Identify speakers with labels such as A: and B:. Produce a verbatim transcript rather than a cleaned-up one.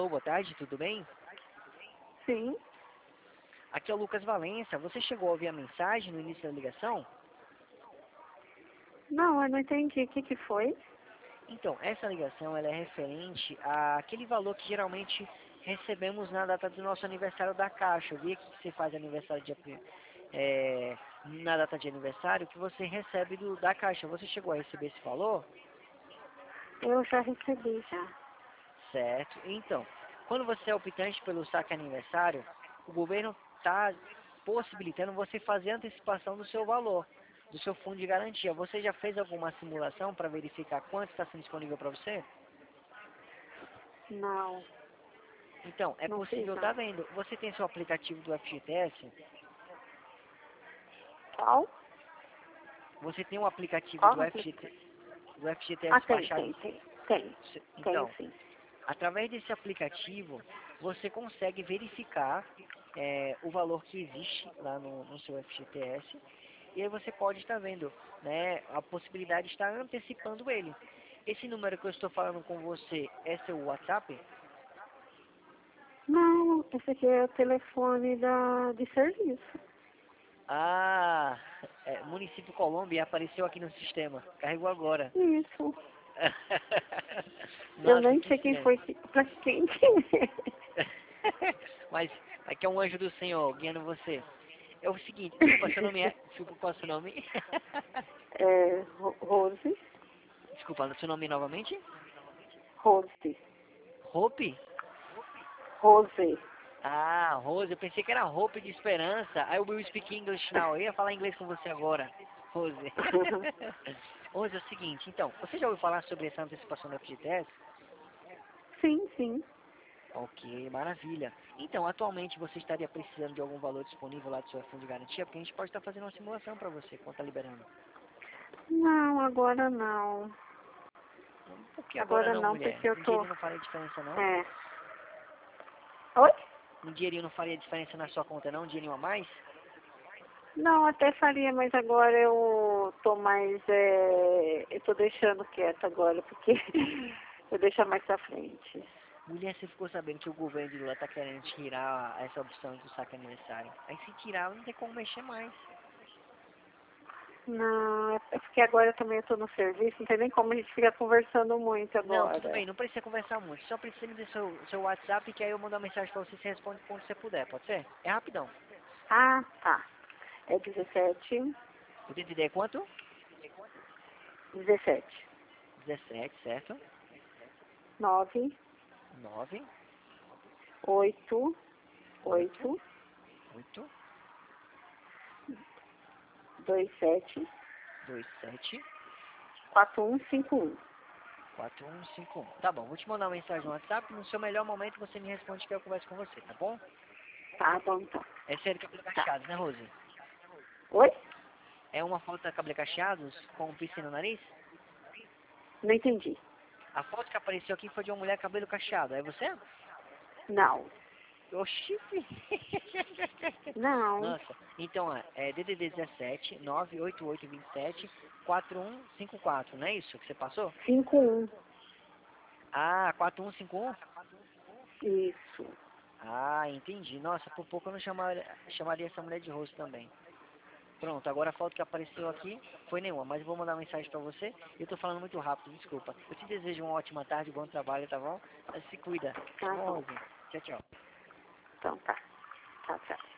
A: Alô, boa tarde, tudo bem?
B: Sim.
A: Aqui é o Lucas Valença. Você chegou a ouvir a mensagem no início da ligação?
B: Não, eu não entendi. O que que foi?
A: Então, essa ligação ela é referente àquele valor que geralmente recebemos na data do nosso aniversário da Caixa. Eu vi aqui que você faz aniversário dia, pri- é, na data de aniversário que você recebe do, da Caixa. Você chegou a receber esse valor?
B: Eu já recebi já.
A: Certo. Então, quando você é optante pelo saque aniversário, o governo está possibilitando você fazer a antecipação do seu valor, do seu fundo de garantia. Você já fez alguma simulação para verificar quanto está sendo disponível para você?
B: Não,
A: Então, é
B: não fiz
A: possível, tá
B: não.
A: vendo? Você tem seu aplicativo do F G T S?
B: Qual?
A: Você tem um aplicativo
B: Qual
A: do
B: aplicação?
A: F G T, do
B: Ah,
A: F G T S
B: tem,
A: baixado?
B: tem, tem. Tem. Tenho
A: Então,
B: sim.
A: através desse aplicativo, você consegue verificar é, o valor que existe lá no, no seu F G T S e aí você pode estar vendo, né, a possibilidade de estar antecipando ele. Esse número que eu estou falando com você é seu WhatsApp?
B: Não, esse aqui é o telefone da, de serviço.
A: Ah, é, município Colômbia apareceu aqui no sistema. Carregou agora.
B: Isso. Eu
A: Nossa,
B: nem
A: que
B: sei quem
A: estranho.
B: foi, que- pra quem que é.
A: Mas aqui é um anjo do Senhor guiando você. É o seguinte, desculpa, seu nome é... Desculpa, qual é o seu nome?
B: É, Ro- Rose.
A: Desculpa, seu nome novamente?
B: Rose.
A: Hope?
B: Rose.
A: Ah, Rose, eu pensei que era Hope de esperança. I will speak English now. Eu ia falar inglês com você agora, Rose. Rose, é o seguinte, então, você já ouviu falar sobre essa antecipação da F G T S?
B: Sim, sim.
A: Ok, maravilha. Então, atualmente você estaria precisando de algum valor disponível lá do seu fundo de garantia? Porque a gente pode estar fazendo uma simulação para você, quando está liberando.
B: Não, agora não.
A: Por que agora
B: Agora
A: não,
B: não,
A: mulher?
B: porque eu
A: Um
B: tô...
A: dinheirinho não faria diferença, não?
B: É. Oi?
A: Um dinheirinho não faria diferença na sua conta, não? Um dinheirinho a mais?
B: Não, até faria, mas agora eu tô mais, é, eu tô deixando quieto agora, porque eu deixo mais pra frente.
A: Mulher, você ficou sabendo que o governo de Lula tá querendo tirar essa opção do saque aniversário. Aí se tirar, não tem como mexer mais.
B: Não, é porque agora também eu tô no serviço, não tem nem como a gente ficar conversando muito
A: Não, tudo
B: agora.
A: bem, não precisa conversar muito. Só precisa me dar seu, seu WhatsApp, que aí eu mando uma mensagem pra você, você responde quando você puder, pode ser? É rapidão.
B: Ah, tá. É dezessete,
A: O D D D é quanto?
B: dezessete,
A: dezessete, certo?
B: nove,
A: nove,
B: oito,
A: oito,
B: oito,
A: oito,
B: dois, sete,
A: dois, sete,
B: quatro, um, cinco, um.
A: quatro, um, cinco, um. Tá bom, vou te mandar uma mensagem no WhatsApp. No seu melhor momento você me responde que eu converso com você, tá bom?
B: Tá bom, então.
A: É sério cabelo
B: Tá.
A: cacheados, né, Rose?
B: Oi?
A: É uma foto da cabelo cacheados com um piercing no nariz?
B: Não entendi.
A: A foto que apareceu aqui foi de uma mulher cabelo cacheado. É você?
B: Não.
A: Oxi!
B: Não.
A: Nossa, então é, é D D D dezessete, nove oito oito dois sete, quatro um cinco quatro, não é isso que você passou?
B: Cinco um.
A: Ah, quatro um cinco um?
B: Isso.
A: Ah, entendi. Nossa, por pouco eu não chamaria, chamaria essa mulher de rosto também. Pronto, agora a foto que apareceu aqui foi nenhuma, mas eu vou mandar uma mensagem pra você. Eu tô falando muito rápido, desculpa. Eu te desejo uma ótima tarde, bom trabalho, tá bom? Se cuida. Tá
B: Tá
A: bom,
B: bom.
A: Rosinha? Tchau, tchau.
B: Então tá. Tchau, tchau.